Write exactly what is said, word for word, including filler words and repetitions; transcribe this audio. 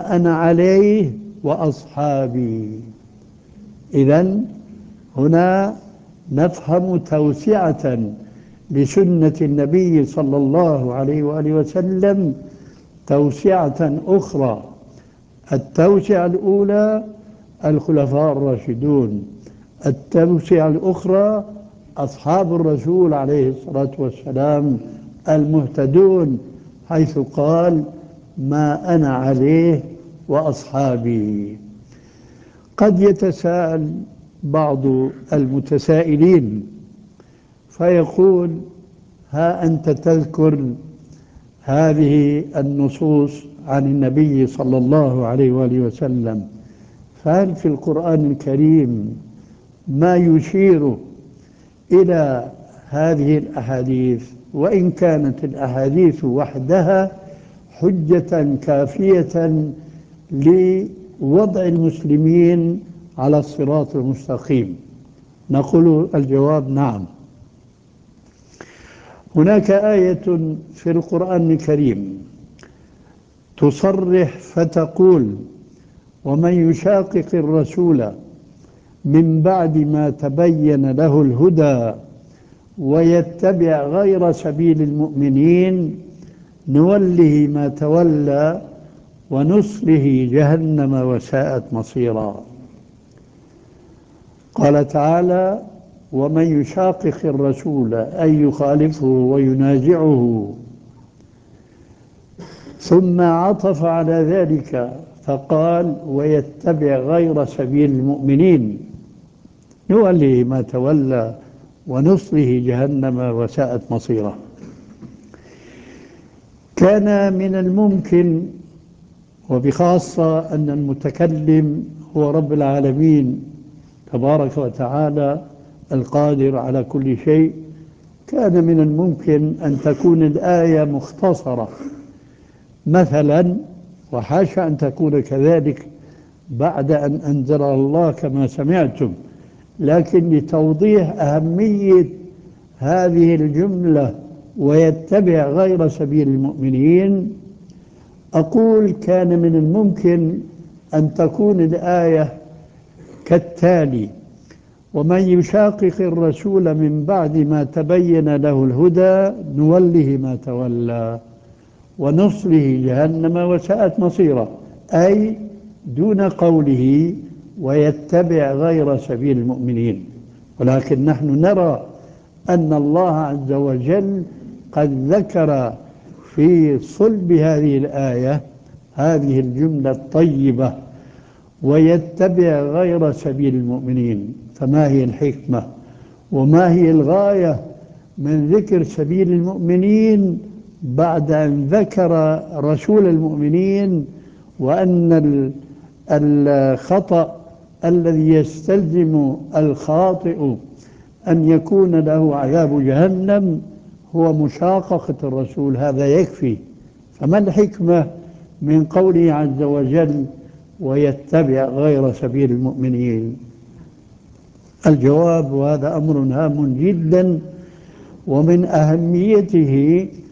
ما أنا عليه وأصحابي. إذن هنا نفهم توسعة لسنة النبي صلى الله عليه وآله وسلم، توسعة أخرى. التوسعة الأولى الخلفاء الراشدون، التوسعة الأخرى أصحاب الرسول عليه الصلاة والسلام المهتدون، حيث قال ما أنا عليه وأصحابي. قد يتساءل بعض المتسائلين فيقول: ها أنت تذكر هذه النصوص عن النبي صلى الله عليه وآله وسلم، فهل في القرآن الكريم ما يشير إلى هذه الأحاديث؟ وإن كانت الأحاديث وحدها حجة كافية لوضع المسلمين على الصراط المستقيم، نقول الجواب نعم. هناك آية في القرآن الكريم تصرح فتقول: ومن يشاقق الرسول من بعد ما تبين له الهدى ويتبع غير سبيل المؤمنين نوله ما تولى ونصله جهنم وساءت مصيرا. قال تعالى: ومن يشاقق الرسول أي يخالفه وينازعه، ثم عطف على ذلك فقال: ويتبع غير سبيل المؤمنين نوله ما تولى ونصله جهنم وساءت مصيره. كان من الممكن، وبخاصة أن المتكلم هو رب العالمين تبارك وتعالى القادر على كل شيء، كان من الممكن أن تكون الآية مختصرة مثلا، وحاشا أن تكون كذلك بعد أن أنزل الله كما سمعتم، لكن لتوضيح أهمية هذه الجملة ويتبع غير سبيل المؤمنين، أقول كان من الممكن أن تكون الآية كالتالي: ومن يشاقق الرسول من بعد ما تبين له الهدى نوله ما تولى ونصله جهنم وساءت مصيره، أي دون قوله ويتبع غير سبيل المؤمنين. ولكن نحن نرى أن الله عز وجل قد ذكر في صلب هذه الآية هذه الجملة الطيبة: ويتبع غير سبيل المؤمنين. فما هي الحكمة وما هي الغاية من ذكر سبيل المؤمنين بعد أن ذكر رسول المؤمنين، وأن الخطأ الذي يستلزم الخاطئ أن يكون له عذاب جهنم هو مشاققة الرسول؟ هذا يكفي. فما الحكمة من قوله عز وجل ويتبع غير سبيل المؤمنين؟ الجواب، وهذا أمر هام جدا، ومن أهميته